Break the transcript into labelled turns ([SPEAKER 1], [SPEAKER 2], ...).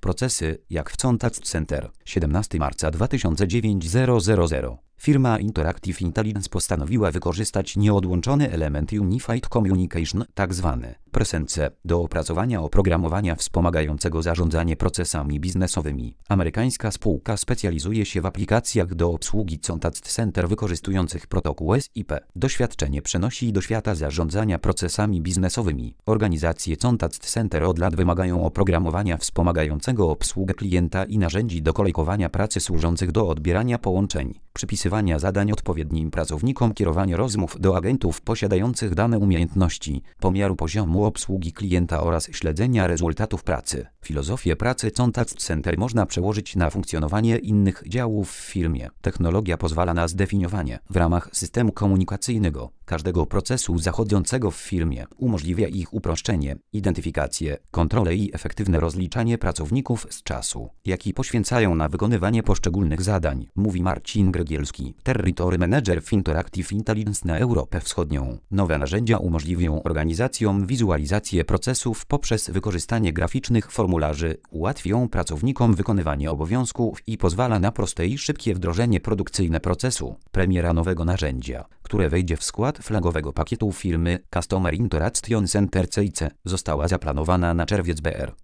[SPEAKER 1] procesy, jak w Contact Center. 17 marca 2009 Firma Interactive Intelligence postanowiła wykorzystać nieodłączony element Unified Communication, tzw. Presence, do opracowania oprogramowania wspomagającego zarządzanie procesami biznesowymi. Amerykańska spółka specjalizuje się w aplikacjach do obsługi Contact Center wykorzystujących protokół SIP. Doświadczenie przenosi do świata zarządzania procesami biznesowymi. Organizacje Contact Center od lat wymagają oprogramowania wspomagającego obsługę klienta i narzędzi do kolejkowania pracy służących do odbierania połączeń, przypisywania zadań odpowiednim pracownikom, kierowania rozmów do agentów posiadających dane umiejętności, pomiaru poziomu obsługi klienta oraz śledzenia rezultatów pracy. Filozofię pracy Contact Center można przełożyć na funkcjonowanie innych działów w firmie. Technologia pozwala na zdefiniowanie w ramach systemu komunikacyjnego każdego procesu zachodzącego w firmie, umożliwia ich uproszczenie, identyfikację, kontrolę i efektywne rozliczanie pracowników z czasu, jaki poświęcają na wykonywanie poszczególnych zadań, mówi Marcin Grygielski, Territory Manager w Interactive Intelligence na Europę Wschodnią. Nowe narzędzia umożliwią organizacjom wizualizację procesów poprzez wykorzystanie graficznych formularzy, ułatwią pracownikom wykonywanie obowiązków i pozwala na proste i szybkie wdrożenie produkcyjne procesu. Premiera nowego narzędzia, które wejdzie w skład flagowego pakietu firmy Customer Interaction Center CIC, została zaplanowana na czerwiec br.